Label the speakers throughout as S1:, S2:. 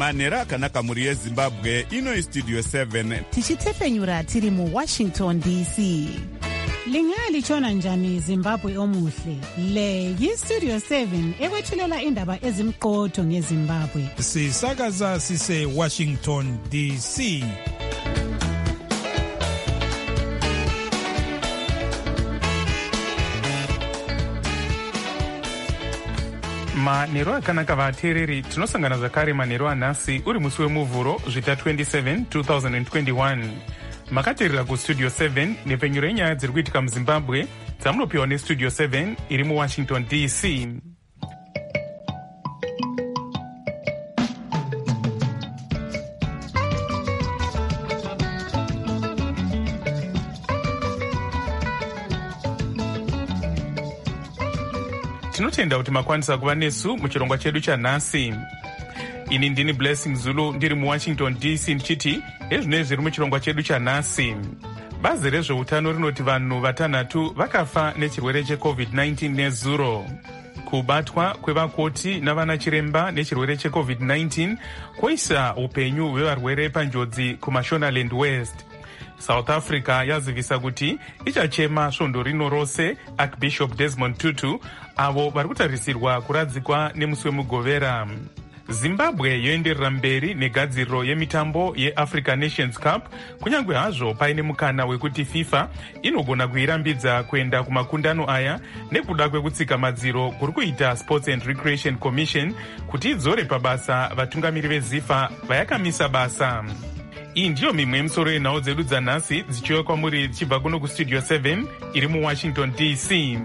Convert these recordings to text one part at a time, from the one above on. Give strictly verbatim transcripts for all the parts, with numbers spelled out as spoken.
S1: manhero akanaka mhuri yezimbabwe. Ino istudio seven
S2: tichitefenyura tiri muwashington D C.
S3: Lingalitshona njani Zimbabwe omuhle? Le yistudio seven ekwethulela indaba ezimqotho ngeZimbabwe.
S4: Sisakaza sise Washington D C.
S5: manhero akanaka vateereri, tinosangana zvakare manhero anhasi uri musi wemuvhuro zvita twenty-seven two thousand twenty-one. makateerera kustudio seven nepfenyuro yenyaya dziri kuitika muzimbabwe dzamunopiwa nestudio seven iri muwashington D C. tinotenda kuti makwanisa kuva nesu muchirongwa chedu chanhasi. Ini ndini Blessing Zulu ndiri muwashington D C ndichiti ezvinoi zviri muchirongwa chedu chanhasi. Bazi rezveutano rinoti vanhu vatanhatu vakafa nechirwere checovid nineteen nezuro. Kubatwa kwevakoti navana chiremba nechirwere checovid nineteen kwoisa upenyu hwevarwere panjodzi kuMashonaland West. South Africa yazivisa kuti ichachema svondo rino rose Archbishop Desmond Tutu avo vari kutarisirwa kuradzikwa nemusi wemugovera. Zimbabwe yoenderera mberi negadziriro yemitambo yeAfrica Nations Cup kunyange hazvo paine mukana wekuti FIFA inogona kuirambidza kuenda kumakundano aya nekuda kwekutsika madziro kuri kuita Sports and Recreation Commission kuti idzore pabasa vatungamiri veZIFA vayakamisa basa. Iyi ndiyo mimwe yemisoro yenhau dzedu dzanhasi dzichiuya kwamuri dzichibva kuno kustudio seven iri muwashington D C.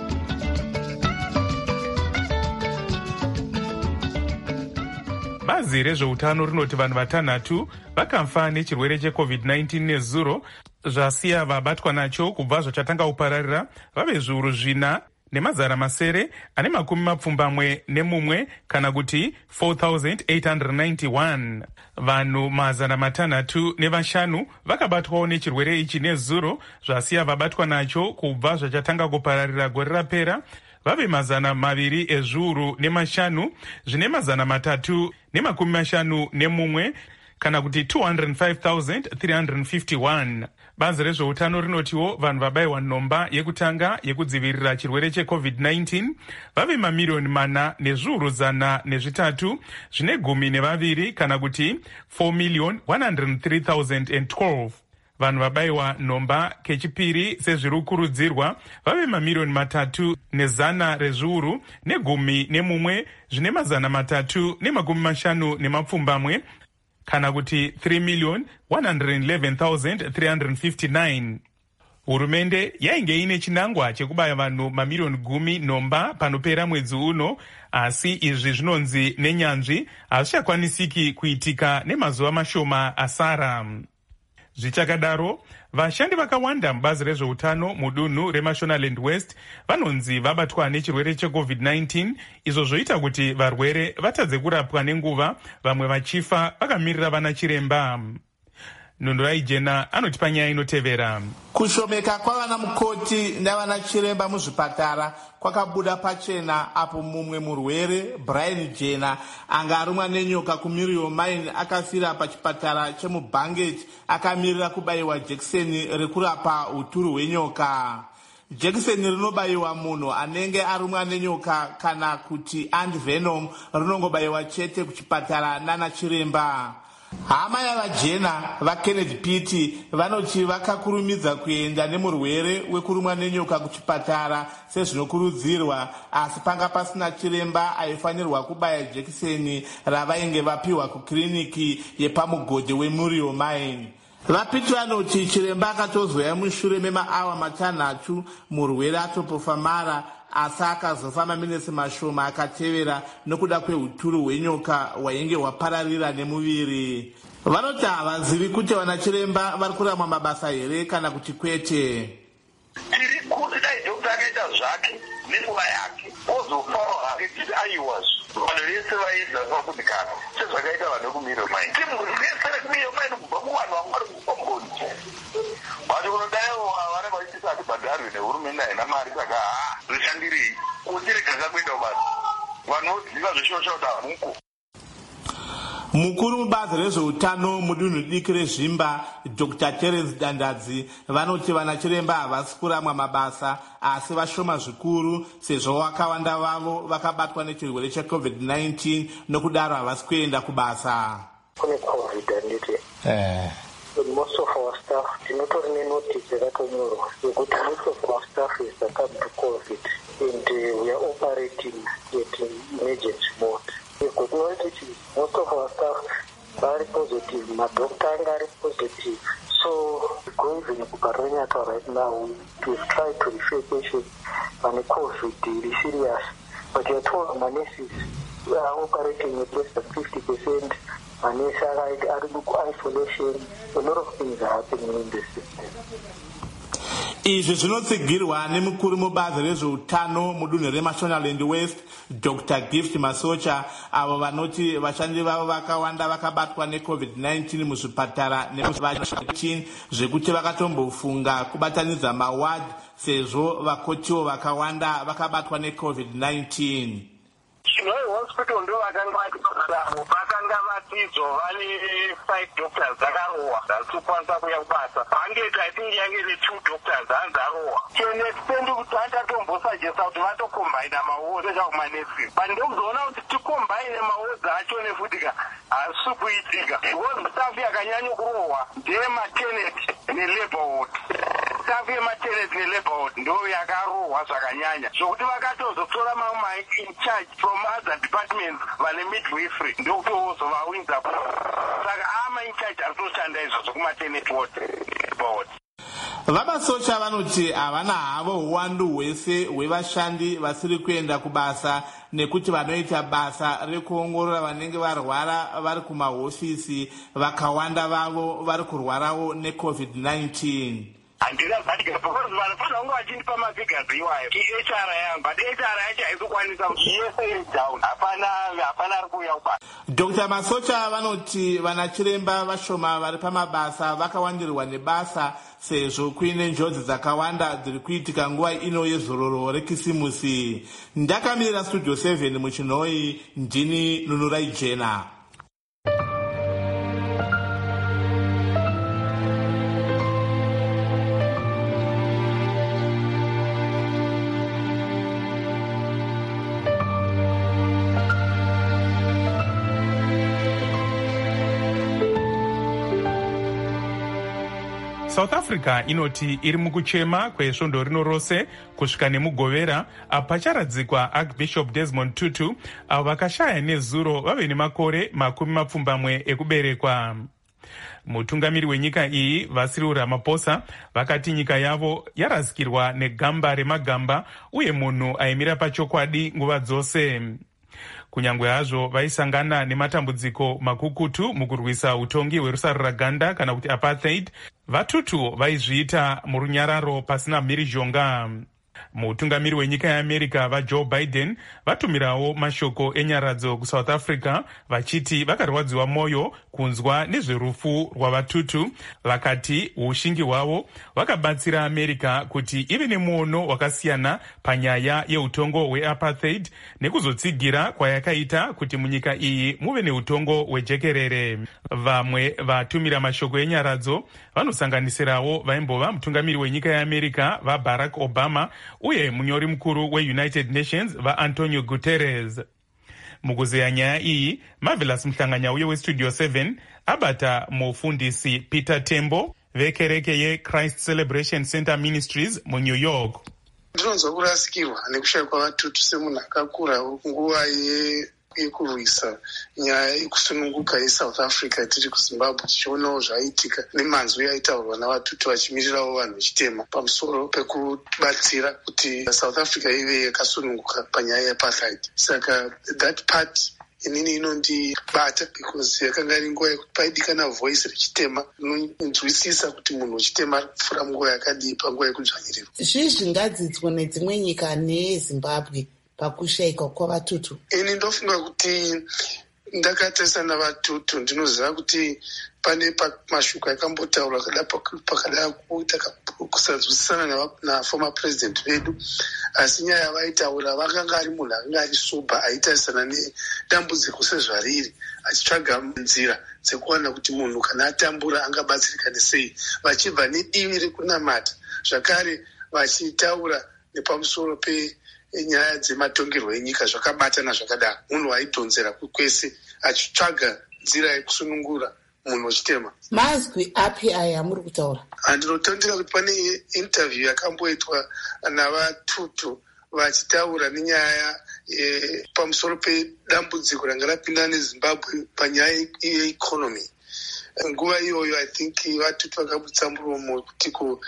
S5: Bazi rezveutano rinoti vanhu vatanhatu vakafa nechirwere checovid nineteen nezuro zvasiya vabatwa nacho kubva zvachatanga kupararira vave zviuru zvina nemazana masere ane makumi mapfumbamwe nemumwe kana kuti four thousand eight hundred ninety-one. Vanhu mazana matanhatu nevashanu vakabatwawo nechirwere ichi nezuro zvasiya vabatwa nacho kubva zvachatanga kupararira gore rapera vave mazana maviri ezviuru nemashanu zvine mazana matatu nemakumi mashanu nemumwe kana kuti two hundred five thousand three hundred fifty-one. Bazi rezveutano rinotiwo vanhu vabayiwa nhomba yekutanga yekudzivirira chirwere checovid nineteen vave mamiriyoni mana nezviuru zana nezvitatu zvine gumi nevaviri kana kuti four million one hundred three thousand twelve. Vanhu vabayiwa nhomba kechipiri sezviri kukurudzirwa vave mamiriyoni matatu nezana rezviuru negumi nemumwe zvine mazana matatu nemakumi mashanu nemapfumbamwe kana kuti three million one hundred eleven thousand three hundred fifty-nine. Hurumende yainge ine chinangwa chekubaya vanhu mamiriyoni gumi nhomba panopera mwedzi uno, asi izvi zvinonzi nenyanzvi hazvichakwanisiki kuitika nemazuva mashoma asara. Zvichakadaro, vashandi vakawanda mubazi rezveutano mudunhu reMashonaland West vanonzi vabatwa nechirwere checovid nineteen, izvo zvoita kuti varwere vatadze kurapwa nenguva, vamwe vachifa vakamirira vana chiremba. Nundurai Jena anotipa nyaya inotevera.
S6: Kushomeka kwavana mukoti navana chiremba muzvipatara kwakabuda pachena apo mumwe murwere Brian Jena anga arumwa nenyoka kuMiriyo Mine akafira pachipatara chemuBangeti akamirira kubayiwa jekiseni rekurapa uturu hwenyoka. Jekiseni rinobayiwa munhu anenge arumwa nenyoka kana kuti antivenom rinongobayiwa chete kuchipatara nana chiremba. Hama yavaJena vaKenneth Pitti vanoti vakakurumidza kuenda nemurwere wekurumwa nenyoka kuchipatara sezvinokurudzirwa, asi panga pasina chiremba aifanirwa kubaya jekiseni ravainge vapiwa kukiriniki yepamugodhi weMuriyo Mine. Vapitti vanoti chiremba akatozoya mushure memaawa matanhatu murwere atopofa mara, asi akazofamba minesi mashoma akatevera nokuda kwehuturu hwenyoka hwainge hwapararira nemuviri. Vanoti havazivi kuti vana chiremba vari kurama mabasa here kana kuti kwete.
S7: Tiri kuti dai dokta akaita zvake nenguva yake ozofawo hake tiri aiwazvo vanhu vese vaedza vakudikana sezvakaita vanhu kuMiriyo Mine. Timuri vese rekuMiriyo Mine kubva kuvanhu vanga vari kukomboni vacho kunodaiwo vana vaitisa hatibhadharwe nehurumende haina mari, saka haa zvishandirei kuti regaza kuenda basa vanhu voziva zveshoshota hamuko.
S6: Mukuru mubazi rezveutano mudunhu diki rezvimba Doctor Terence Dandadzi vanoti vanachiremba havasi kuramwa mabasa asi vashoma zvikuru sezvo vakawanda vavo vakabatwa nechirwere checovid nineteen nokudaro havasi kuenda kubasa.
S8: Kune COVID handiti.
S6: Eh.
S8: Most of our staff tinotori nenotice yakatonyorwa yekuti most of our staff is succumbed to COVID and uh, we are operating at emergency mode. Most of our staff are positive, my doctor are positive. So going to Kuparanyaka right now, we try to refer patients on the COVID really serious. But you're told my nurses we are operating at less than fifty percent. My nurses are in isolation. A lot of things are happening in the system.
S6: Izvi zvinotsigirwa nemukuru mubazi rezveutano mudunhu reMashonaland West Doctor Gift Masocha avo vanoti vashandi vavo vakawanda vakabatwa necovid nineteen muzvipatara nemuzvivachini zvekuti vakatombofunga kubatanidza maward sezvo vakotiwo vakawanda vakabatwa necovid nineteen.
S7: Chinoi hospital ndo vakanga vakanga vatidzo vane five doctors dzakarohwa dzakukwanisa kuya kubasa pangeti I think yange ine two doctors dzarohwa chene extend kuti vachatombosajesa kuti vatokombaina mawozi echakumanesi but ndokuzoona kuti tikombaine mawozi acho nefutika hazisi kuitika because staff yakanyanya kurohwa ndeyemateneti nelabor ward. Staff yemateneti nelabor ward ndo yakarohwa zvakanyanya zvokuti vakatozotora mamwe in charge from other departments vane midwifery ndokuti wozovawinza saka ama in charge aritoshanda izvozvo kumateneti ward board.
S6: Vamasocha vanoti havana havo uwandu hwese hwevashandi vasiri kuenda kubasa nekuti vanoita basa rekuongorora vanenge varwara vari kumahofisi vakawanda vavo vari kurwarawo necovid nineteen.
S7: Handina zatika because vanofana kunge vachindipa mafigures iwayo H R yangu but H R yacho haizokwanisa yese iri down hapana hapana ari kuuya kubasa.
S6: Doctor Masocha vanoti vanachiremba vashoma vari pamabasa vakawandirwa nebasa sezvo kuine njodzi dzakawanda dziri kuitika nguva ino yezororo rekisimusi. Ndakamirira studio seven muchinhoi ndini Nunurai Jena.
S5: South Africa inoti iri mukuchema kwesvondo rino rose kusvika nemugovera apo pacharadzikwa Archbishop Desmond Tutu avo vakashaya nezuro vave nemakore makumi mapfumbamwe ekuberekwa. Mutungamiri wenyika iyi Vasiri Ramaphosa vakati nyika yavo yarasikirwa negamba remagamba uye munhu aimira pachokwadi nguva dzose. Kunyangwe hazvo vaisangana nematambudziko makukutu mukurwisa utongi hwerusaruraganda kana kuti apartheid, vatutu vaizviita murunyararo pasina mhirizhonga. Mutungamiri wenyika yeAmerica vaJoe Biden vatumirawo mashoko enyaradzo kuSouth Africa vachiti vakarwadziwa mwoyo kunzwa nezverufu rwavatutu. Vakati ushingi hwavo vakabatsira America kuti ive nemuono wakasiyana panyaya yeutongo hweapartheid nekuzotsigira kwayakaita kuti munyika iyi muve neutongo hwejekerere. Vamwe vatumira mashoko enyaradzo vanosanganisirawo vaimbova mutungamiri wenyika yeAmerica vaBarack Obama uye munyori mukuru weUnited Nations vaAntonio Guterres. Mukuzeya nyaya iyi, Marvelous Mhlanganya uye weStudio seven abata mufundisi Peter Tembo vekereke yeChrist Celebration Center Ministries muNew York.
S9: Ndinonzwa kurasikirwa nekushayikwa kwavatutu semunhu akakura nguva yekurwisa nyaya yekusununguka yeSouth Africa tiri kuZimbabwe tichionawo zvaiitika nemanzwi aitaurwa navatutu vachimirirawo vanhu vechitema pamusoro pekubatsira kuti South Africa ive yakasununguka panyaya yeapartheid. Saka that part inini inondibata because yakanga iri nguva yekuti paidikana voice rechitema inonzwisisa kuti munhu wechitema ari kupfuura nguva yakadii panguva yekudzvanyirirwa.
S10: Zvii zvingadzidzwa nedzimwe nyika neyeZimbabwe pakushayikwa kwavatutu?
S9: Ini ndofunga kuti ndakatarisa navatutu ndinoziva kuti pane mashoko akambotaurwa pakada kuita kusanzwisisana naformer president vedu, asi nyaya yavaitaura vakanga ari munhu akanga ari soba aitarisana nedambudziko sezvariri, achitsvaga nzira dzekuwana kuti munhu kana atambura angabatsirikane sei, vachibva nedivi rekunamata, zvakare vachitaura nepamusoro pe nyaya dzematongerwo enyika zvakabatana zvakadaro. Munhu aidhonzera kwese achitsvaga nzira yekusunungura munhu wechitema.
S10: Mazwi api aya muri kutaura?
S9: Handinotondera kuti pane interview yakamboitwa navatutu vachitaura nenyaya e, pamusoro pedambudziko ranga rapinda neZimbabwe panyaya yeeconomy. Nguva iyoyo I think vatutu vakabudisa muromo kuti ku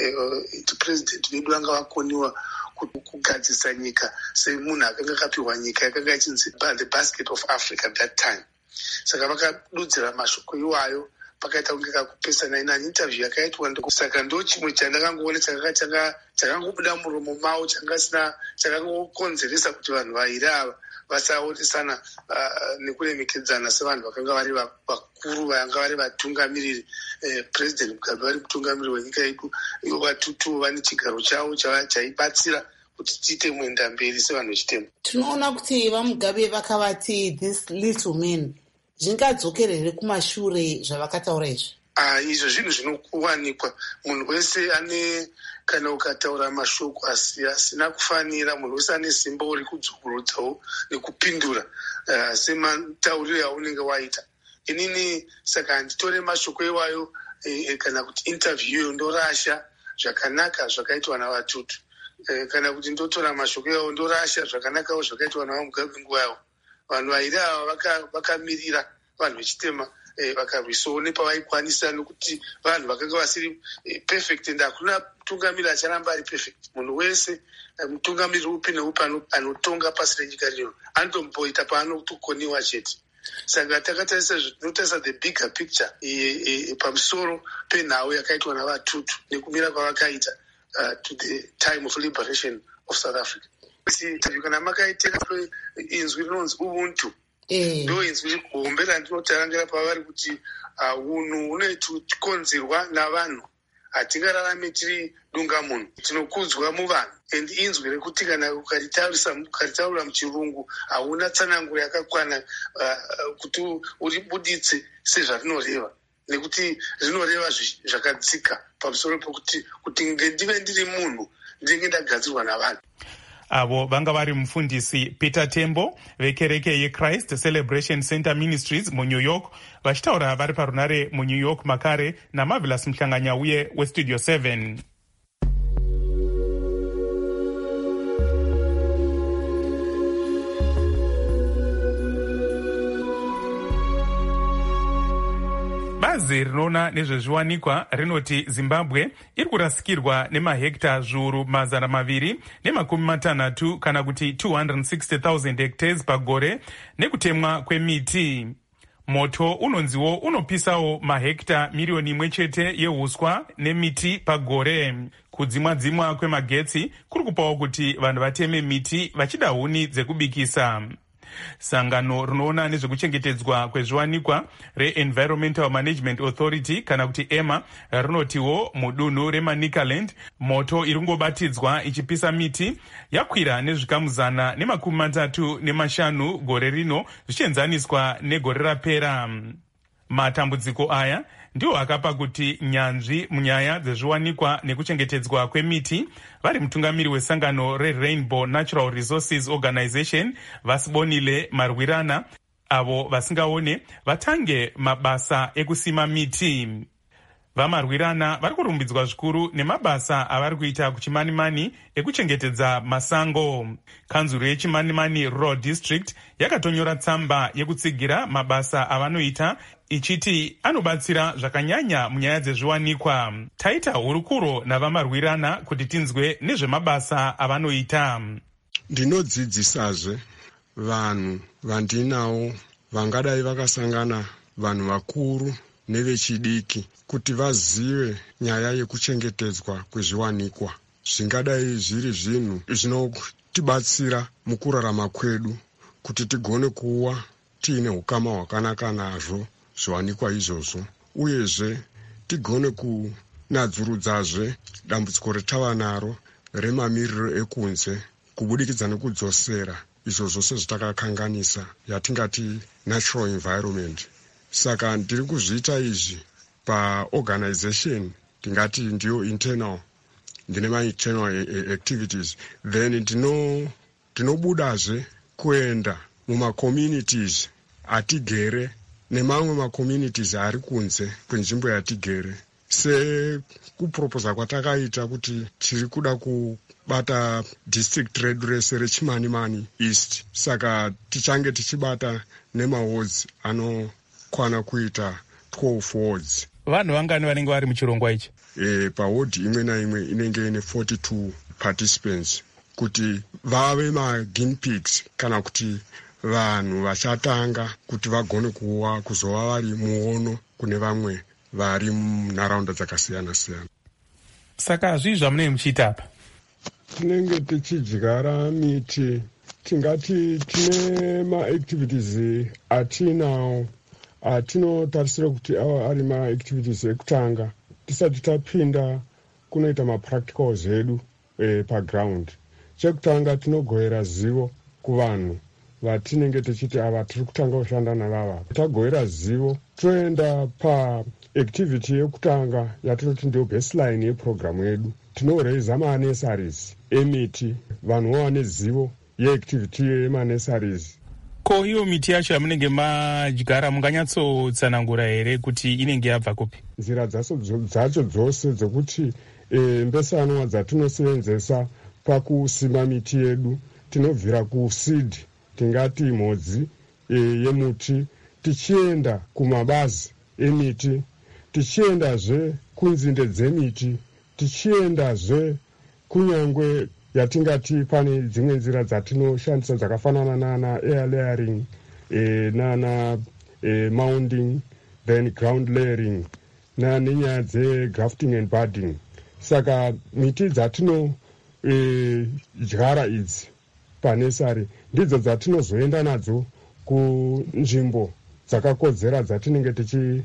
S9: eh, president vedu vanga vakoniwa kugadzisa nyika semunhu akanga akapiwa nyika yakanga ichinzi the basket of Africa at that time. Saka vakadudzira mashoko iwayo pakaita kunge kakupesana ina interview yakaitwa ndiko. Saka ndo chimwe chandakangoona chakanga chakangobuda muromo mavo changasina chakangokonzeresa kuti vanhu vairi ava vasaonesana uh, nekuremekedzana sevanhu vakanga vari vakuru vanga vari vatungamiriri. eh, president Mugabe vari mutungamiriri wenyika yedu, ivo vatutu vane chigaro chavo chaibatsira kuti tiite muenda mberi sevanhu vechitema.
S10: Tinoona kuti vaMugabe vakavati this little man, zvingadzokerere kumashure zvavakataura izvi?
S9: Ah, izvo zvinhu zvinokuwanikwa. Munhu wese ane, kana ukataura mashoko asina kufanira, munhu wese ane simba uri kudzokorodzawo nekupindura uh, sematauriro aunenge waita. Inini saka handitore mashoko iwayo eh, kana kuti interview iyo ndorasha zvakanaka zvakaitwa navatutu. Eh, kana kuti ndotora mashoko iwayo ndorasha zvakanakawo zvakaitwa navaMugabe nguva yavo. Vanhu vairi ava vakamirira vanhu vechitema vakarwisawo nepavaikwanisa, nokuti vanhu vakanga vasiri perfect and hakuna mutungamiri acharamba ari perfect. Munhu wese, mutungamiri upi neupi anotonga pasi renyika rino anotomboita paanotokoniwa chete. Saka takatarisa zvinotarisa the bigger picture pamusoro penhau yakaitwa navatutu nekumira kwavakaita to the time of liberation of South Africa. Kana makaiteka inzwi rinonzi ubuntu, ndo inzwi hombe randinotarangira pavari kuti unhu hunokonzerwa navanhu, hatingararame tiri dunga munhu, tinokudzwa muvanhu. And inzwi rekuti kana ukaritaura muchirungu hauna tsananguro yakakwana kuti uribuditse sezvarinoreva, nekuti rinoreva zvakadzika pamusoro pokuti kuti ndive ndiri munhu ndinge ndagadzirwa navanhu.
S5: Avo vanga vari mufundisi Peter Tembo vekereke yeChrist Celebration Center Ministries muNew York, vachitaura vari parunare muNew York makare naMarvelous Mhlanganyauye weStudio seven. Bazi rinoona nezvezviwanikwa rinoti Zimbabwe iri kurasikirwa nemahekta zviuru mazana maviri nemakumi matanhatu kana kuti two hundred sixty thousand hectares pagore nekutemwa kwemiti. Moto unonziwo unopisawo mahekta miriyoni imwe chete yeuswa nemiti pagore. Kudzimwa-dzimwa kwemagetsi kuri kupawo kuti vanhu vateme miti vachida huni dzekubikisa. Sangano rinoona nezvekuchengetedzwa kwezviwanikwa reEnvironmental Management Authority kana kuti E M A rinotiwo mudunhu reManicaland moto iringobatidzwa ichipisa miti yakwira nezvikamuzana nemakumi matatu nemashanu gore rino zvichienzaniswa negore rapera. Matambudziko aya ndiwo akapa kuti nyanzvi munyaya dzezviwanikwa nekuchengetedzwa kwemiti vari mutungamiri wesangano reRainbow Natural Resources Organization Vasibonile Marwirana avo vasingaone vatange mabasa ekusima miti. VaMarwirana vari kurumbidzwa zvikuru nemabasa avari kuita kuChimanimani ekuchengetedza masango. Kanzuro yeChimanimani Rural District yakatonyora tsamba yekutsigira mabasa avanoita ichiti anobatsira zvakanyanya munyaya dzezviwanikwa. Taita hurukuro navaMarwirana kuti tinzwe nezvemabasa avanoita.
S11: Ndinodzidzisazve vanhu vandinawo vangadai vakasangana vanhu vakuru nevechidiki kuti vazive nyaya yekuchengetedzwa kwezviwanikwa. Zvingadai zviri zvinhu zvinotibatsira mukurarama kwedu kuti tigone kuwa tiine ukama hwakanaka nazvo zviwanikwa izvozvo, uyezve tigone kunadzurudzazve dambudziko retava naro remamiriro ekunze kubudikidza nekudzosera izvo zvose zvatakakanganisa yatingati natural environment. Saka ndiri kuzviita izvi paorganization tingati ndiyo internal, ndine ma-internal activities, then ndino tinobudazve kuenda mumacommunities atigere nemamwe macommunities ari kunze kwenzvimbo yatigere. Sekuproposa kwatakaita kuti tiri kuda kubata district redu rese reChimanimani East, saka tichange tichibata nemawards anokwana kuita twelve wards.
S5: Vanhu vangani vanenge vari muchirongwa ichi?
S11: E, paward imwe naimwe inenge ine forty-two participants kuti vave ma-guinea pigs kana kuti vanhu vachatanga kuti vagone kuwa kuzova vari muono kune vamwe vari munharaunda dzakasiyana siyana.
S5: Saka zvii zvamunenge muchiita apa?
S11: Tinenge tichidyara miti, tingati tine ma-activities atinawo atinotarisira kuti ava ari ma-activities ekutanga tisati tapinda kunoita ma-practicals edu e, paground. Chekutanga tinogohera zivo kuvanhu vatinenge tichiti ava tiri kutanga kushanda navava. Tagohera zivo toenda paactivity yekutanga yatinoti ndiyo baseline yeprogramu yedu. Tinoraisa manesaries emiti, vanhu vane zivo yeactivity yemanesaries.
S5: Ko iyo miti yacho yamunenge madyara munganyatsotsanangura here kuti inenge yabva kupi?
S11: Nzira dzacho dzose dzekuti e, mbesanwa dzatinosevenzesa pakusima miti yedu tinobvira kuseed, tingati mhodzi e, yemuti, tichienda kumabazi emiti, tichiendazve kunzinde dzemiti, tichiendazve kunyangwe yatingati pane dzimwe nzira dzatinoshandisa dzakafanana nana air layering e, nana e, mounding, then ground layering nenyaya dzegrafting and budding. Saka miti dzatino e, dyara idzi panesari ndidzo dzatinozoenda nadzo kunzvimbo dzakakodzera dzatinenge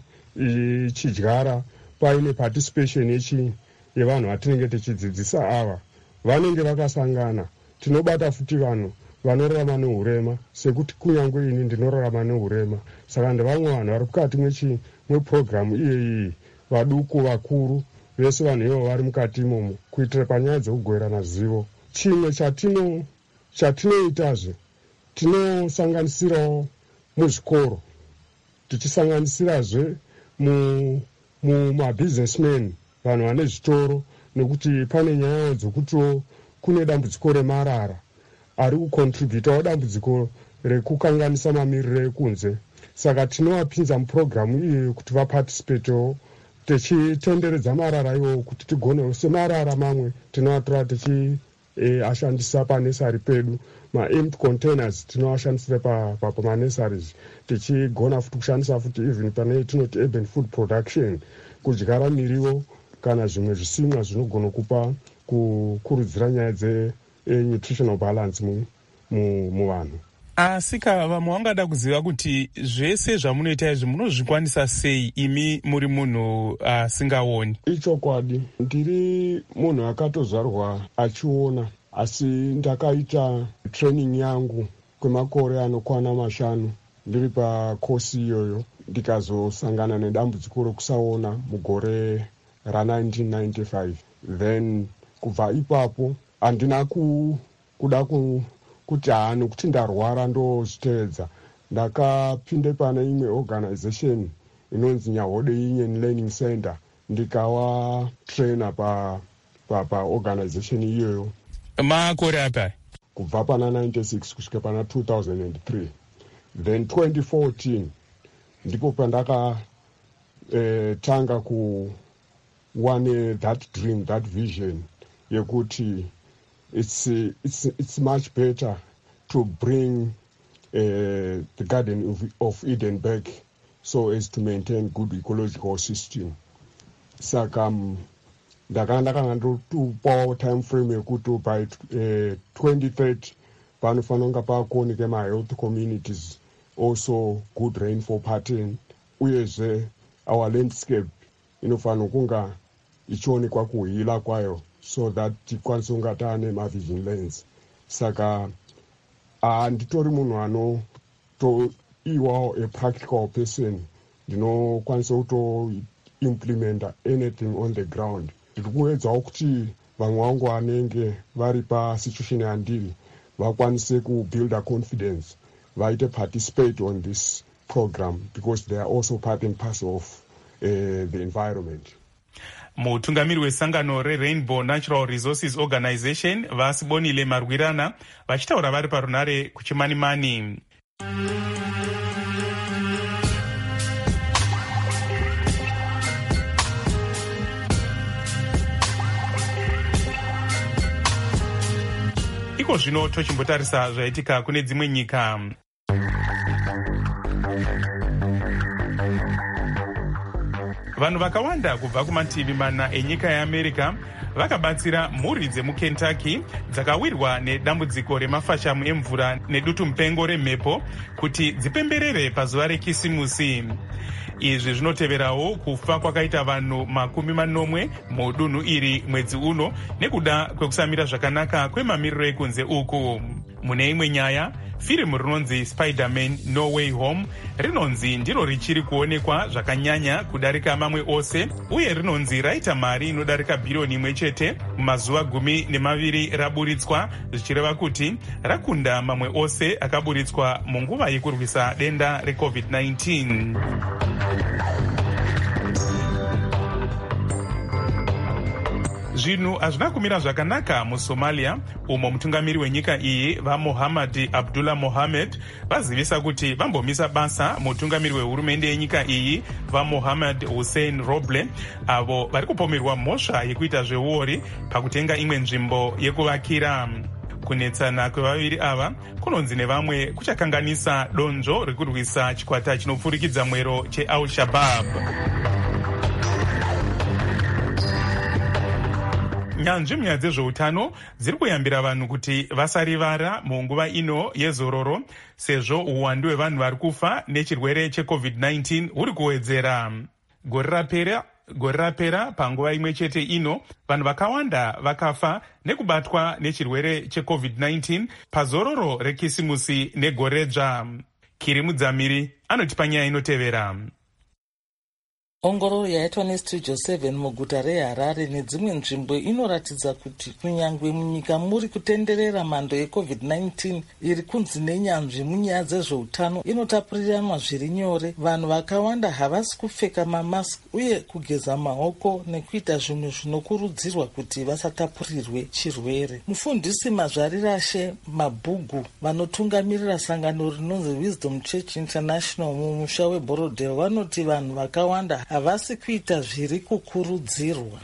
S11: tichidyara paine participation yechi yevanhu vatinenge tichidzidzisa ava vanenge vakasangana. Tinobata futi vanhu vanorarama neurema sekuti kunyangwe ini ndinorarama neurema, saka ndevamwe vanhu vari mukati mweprogramu iyeyi, vaduku vakuru vese vanhu ivo vari mukati imomo kuitira panyaya dzekugoverana zivo. Chimwe chatino chatinoitazve tinosanganisirawo muzvikoro, tichisanganisirazve mumabusinessmen, vanhu vane zvitoro, nekuti pane nyaya dzokutiwo kune dambudziko remarara ari kukontributawo dambudziko rekukanganisa mamiriro ekunze. Saka tinovapinza muprogramu iyoyo kuti vaparticipatewo, tichitenderedza marara iwo kuti tigonewo semarara mamwe tinovatora tichiashandisa e, panesari pedu. Ma-empty containers tinoashandisira pamanesaries, tichigona futi kushandisa futi even pane tinoti urban food production, kudyara miriwo kana zvimwe zvisimwa zvinogona kupa kukurudzira nyaya dzenutritional balance muvanhu.
S5: Asi ka vamwe vangada kuziva kuti zvese zvamunoita izvi munozvikwanisa sei imi muri munhu asingaoni?
S11: Ichokwadi, ndiri munhu akatozvarwa achiona, asi ndakaita training yangu kwemakore anokwana mashanu ndiri pakosi iyoyo, ndikazosangana nedambudziko rekusaona mugore ra-nineteen ninety-five. Then kubva ipapo handina kuda kuti haa nekuti ndarwara ndozvitevedza. Ndakapinde pane imwe organization inonzi Nyahode Union Learning Center, ndikawa trainer pa pa organization iyoyo.
S5: Makore apa?
S11: Kubva pana ninety-six kusvika pana two thousand three. Then twenty fourteen ndipo pandaka eh, tanga ku one that dream, that vision yekuti it's it's it's much better to bring uh, the Garden of, of Eden back so as to maintain good ecological system. Saka ndakanda kana ndotupawo time frame yekuti by uh, twenty thirty panofanira kunge pakuoneka ma-health communities also good rainfall pattern, uyezve our landscape inofanira kunga ichionekwa kuhila kwayo so that tikwanise kunga taane mavigilance. Saka handitori munhu anotoiwawo a practical person ndinokwanisa kutoimplementa anything on the ground. Ndiri kuedzawo kuti vamwe vangu vanenge vari pasituation yandiri vakwanise kubuild a confidence, vaite participate on this program because they are also part and parcel of uh, the environment.
S5: Mutungamiri wesangano reRainbow Natural Resources Organization Vasibonile Marwirana vachitaura vari parunare kuchimanimani. Iko zvino tochimbotarisa zvaitika kune dzimwe nyika. Vanhu vakawanda kubva kumativi mana enyika yeAmerica vakabatsira mhuri dzemuKentucky dzakawirwa nedambudziko remafashamu emvura nedutu mupengo remhepo kuti dzipemberere pazuva rekisimusi. Izvi zvinoteverawo kufa kwakaita vanhu makumi manomwe mudunhu iri mwedzi uno nekuda kwekusamira zvakanaka kwemamiriro ekunze uku. Mune imwe nyaya, firimu rinonzi Spider-Man No Way Home rinonzi ndiro richiri kuonekwa zvakanyanya kudarika mamwe ose, uye rinonzi raita mari inodarika bhiriyoni imwe chete mumazuva gumi nemaviri raburitswa, zvichireva kuti rakunda mamwe ose akaburitswa munguva yekurwisa denda recovid nineteen. Zvinhu hazvina kumira zvakanaka muSomalia, umo mutungamiri wenyika iyi vaMohammad Abdullah Mohamed vazivisa kuti vambomisa basa mutungamiri wehurumende yenyika iyi vaMohammad Hussein Roble, avo vari kupomerwa mhosva yekuita zveuori pakutenga imwe nzvimbo yekuvakira. Kunetsana kwevaviri ava kunonzi nevamwe kuchakanganisa donzvo rekurwisa chikwata chinopfurikidza mwero cheAl-Shabaab. Nyanzvi munyaya dzezveutano dziri kuyambira vanhu kuti vasarivara munguva ino yezororo, sezvo uwandu hwevanhu vari kufa nechirwere checovid nineteen huri kuwedzera. Gore rapera gore rapera panguva imwe chete ino vanhu vakawanda vakafa nekubatwa nechirwere checovid nineteen pazororo rekisimusi negoredzva. Kiri Mudzamiri anotipa nyaya inotevera.
S12: Ongororo yaitwa nestudio seven muguta reHarare nedzimwe nzvimbo inoratidza kuti kunyangwe munyika muri kutenderera mhando yecovid nineteen iri kunzi nenyanzvi munyaya dzezveutano inotapuriranwa zviri nyore. Vanhu vakawanda havasi kupfeka mamask uye kugeza maoko nekuita zvinhu zvinokurudzirwa kuti vasatapurirwe chirwere. Mufundisi Mazvarirashe Mabhugu vanotungamirira sangano rinonzi Wisdom Church International mumusha weBorodale vanoti vanhu vakawanda havasi kuita zviri kukurudzirwa.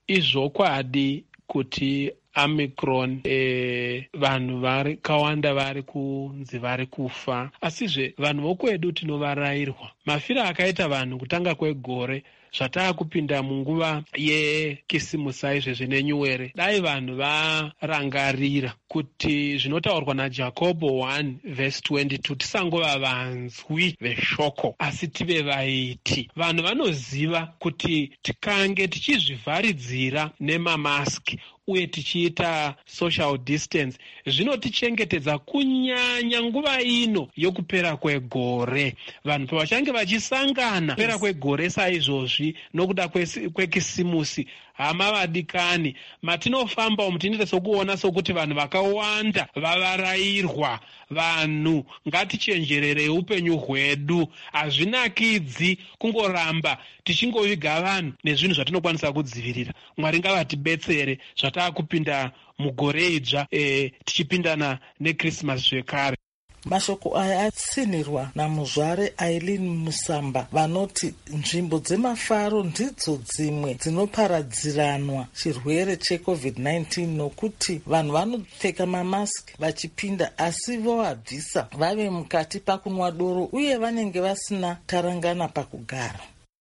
S13: Izvokwadi kuti Omicron e, vanhu vari kawanda vari kunzi vari kufa, asizve vanhu vokwedu tinovarayirwa. Mafira akaita vanhu kutanga kwegore zvataakupinda munguva yekisimusa izvezvi nenyuwere, dai vanhu varangarira kuti zvinotaurwa naJakobo one verse twenty-two tisangova vanzwi veshoko asi tive vaiti. Vanhu vanoziva kuti tikange tichizvivharidzira nemamaski uye tichiita social distance zvinotichengetedza kunyanya nguva ino yokupera kwegore. Vanhu pavachange vachisangana kupera kwegore saizvozvi nokuda kwekisimusi, hama vadikani, matinofamba umu tinoita sokuona sokuti vanhu vakawanda vavarayirwa. Vanhu ngatichenjerere upenyu hwedu, hazvinakidzi kungoramba tichingoviga vanhu nezvinhu zvatinokwanisa kudzivirira. Mwari ngavatibetsere zvataakupinda mugore idzva e, tichipindana nekrisimasi zvekare.
S12: Mashoko aya atsinirwa namuzvare Aileen Musamba vanoti nzvimbo dzemafaro ndidzo dzimwe dzinoparadziranwa chirwere checovid nineteen nokuti vanhu vanopfeka mamask vachipinda asi voabvisa vave mukati pakunwa doro uye vanenge vasina tarangana pakugara.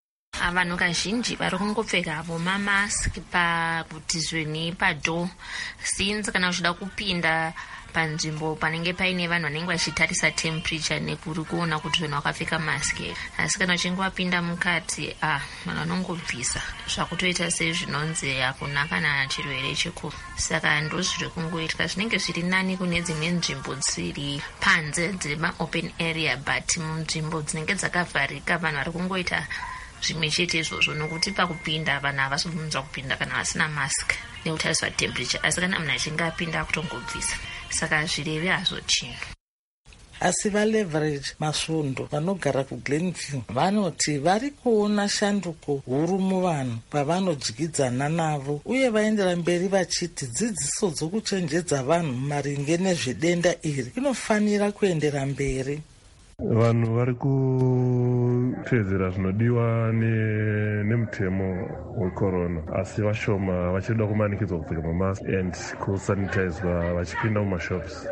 S14: Vanhu kazhinji vari kungopfeka avo mamask pakutizweni padho, since kana uchida kupinda panzvimbo panenge paine vanhu vanenge vachitarisa temperature nekuri kuona kuti vanhu vakapfeka maski. Asi kana uchinge wapinda mukati ah vanhu vanongobvisa zvakutoita sezvinonzi hakuna kana chirwere cheku. Saka ndozviri kungoitika zvinenge zviri nani kune dzimwe nzvimbo dziri panze dzema open area, but munzvimbo dzinenge dzakavharika vanhu vari kungoita zvimwe chete izvozvo, nokuti pakupinda vanhu havazobvunza kupinda kana vasina mask nekutariswa temperature. Asi kana munhu achinge apinda kutongobvisa, saka zvireve hazvo chinhu.
S12: Asi vaLeverage Masvondo vanogara kuGlenview vanoti vari kuona shanduko huru muvanhu pavanodyidzana navo, uye vaendera mberi vachiti dzidziso dzokuchenjedza vanhu maringe nezvedenda iri inofanira kuendera mberi.
S15: Vanhu vari kutedzera zvinodiwa nemutemo wecorona, asi vashoma vachida kumanikidzwa kupfeka mamask and kusanitizwa vachipinda mumashops.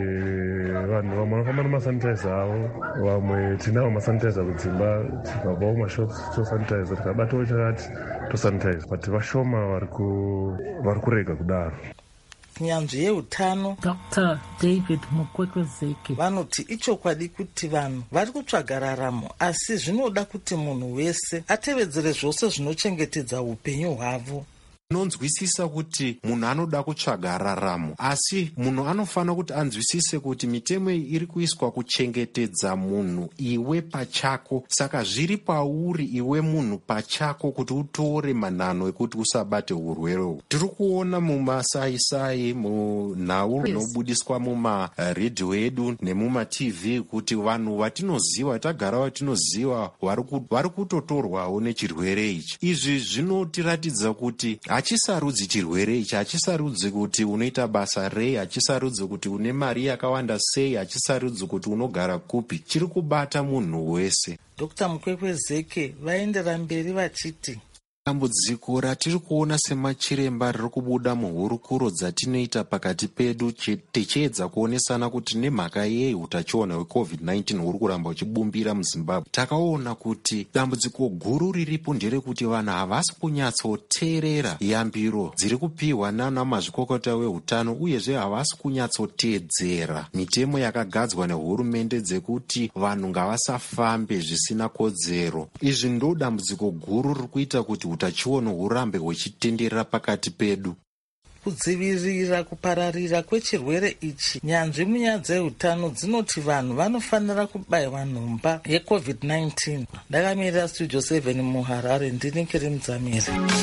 S15: Vanhu vamwe vanofamba nemasanitizer avo, vamwe tinavo masanitizer kudzimba, tikabva mumashops tosanitizer, tikabatawo chakati tosanitizer, but vashoma vari kurega kudaro.
S12: Nyanzvi yeutano
S16: Doctor David Mukwekwezeke
S12: vanoti ichokwadi kuti vanhu vari kutsvaga raramo, asi zvinoda kuti munhu wese atevedzere zvose zvinochengetedza upenyu hwavo.
S17: Nonzwisisa kuti munhu anoda kutsvaga raramo, asi munhu anofanira kuti anzwisise kuti mitemo iri kuiswa kuchengetedza munhu iwe pachako. Saka zviri pauri iwe munhu pachako kuti utore manhano ekuti usabate urwere. Tiri kuona mumasaisai, munhau inobudiswa mumaredhiyo edu nemuma-tv kuti vanhu vatinoziva, vatagara vatinoziva vari kutotorwawo nechirwere ichi. Izvi zvinotiratidza kuti hachisarudzi chirwere ichi, hachisarudzi kuti unoita basa rei, hachisarudzi kuti une mari yakawanda sei, hachisarudzi kuti unogara kupi, chiri kubata munhu wese.
S12: Dr Mukwekwezeke vaendera mberi vachiti
S17: dambudziko ratiri kuona semachiremba riri kubuda muhurukuro dzatinoita pakati pedu tichiedza kuonesana kuti nemhaka yei utachiona hwecovid nineteen huri kuramba uchibumbira muZimbabwe. Takaona kuti dambudziko guru riripo nderekuti vanhu havasi kunyatsoteerera yambiro dziri kupiwa nana mazvikokota veutano, uyezve havasi kunyatsoteedzera mitemo yakagadzwa nehurumende dzekuti vanhu ngavasafambe zvisina kodzero. Izvi ndo dambudziko guru riri kuita kuti utachiona hurambe huchitenderera pakati pedu.
S12: Kudzivirira kupararira kwechirwere ichi, nyanzvi munyaya dzeutano dzinoti vanhu vanofanira kubayiwa nhomba yecovid nineteen. Ndakamirira Studio seven muHarare, ndini Kiri Mudzamiri.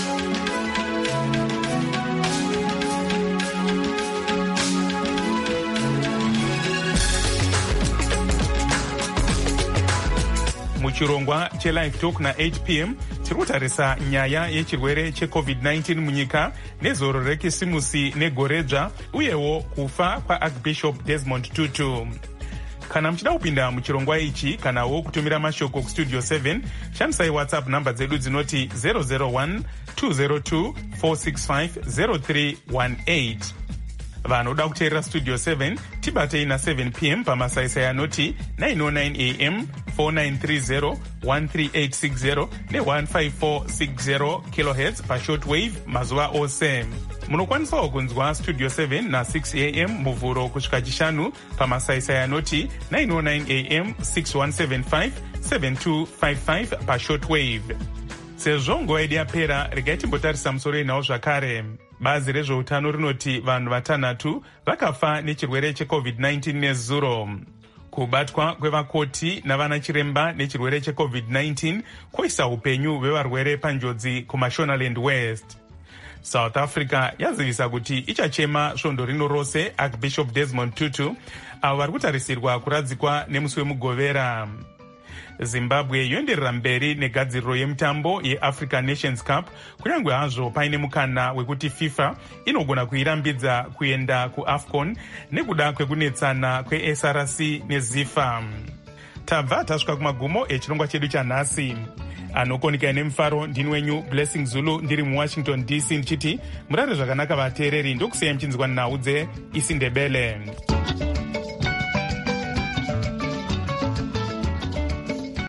S5: Muchirongwa cheLive Talk na eight p m tiri kutarisa nyaya yechirwere checovid nineteen munyika nezoro rekisimusi negoredzva, uyewo kufa kwaArchbishop Desmond Tutu. Kana muchida kupinda muchirongwa ichi kanawo kutumira mashoko kustudio seven, shandisai WhatsApp namba dzedu dzinoti zero zero one two zero two four six five zero three one eight. Vanoda kuteerera Studio seven tibatei na seven p m pamasaisai anoti nine oh nine a m four nine three zero one three eight six zero ne one five four six zero kilohertz pashortwave mazuva ose. Munokwanisawo kunzwa Studio seven na six a m muvhuro kusvika chishanu pamasaisai anoti nine oh nine a m six one seven five seven two five five pashortwave. Sezvo nguva yedu yapera, regai timbotarisa musoro inawo zvakare. Bazi rezveutano rinoti vanhu vatanhatu vakafa nechirwere checovid nineteen nezuro. Kubatwa kwevakoti navana chiremba nechirwere checovid nineteen koisa upenyu hwevarwere panjodzi kuMashonaland West. South Africa yazivisa kuti ichachema svondo rino rose Archbishop Desmond Tutu, avo vari kutarisirwa kuradzikwa nemusi wemugovera. Zimbabwe yoenderera mberi negadziriro yemutambo yeAfrican Nations Cup, kunyange hazvo paine mukana wekuti FIFA inogona kuirambidza kuenda kuAFCON nekuda kwekunetsana kweS R C neZIFA. Tabva tasvika kumagumo echirongwa chedu chanhasi. Anokonika nemufaro ndini wenyu Blessing Zulu, ndiri muWashington D C ndichiti murare zvakanaka vateereri, ndokusiyai muchinzwa nhau dzeIsindebele.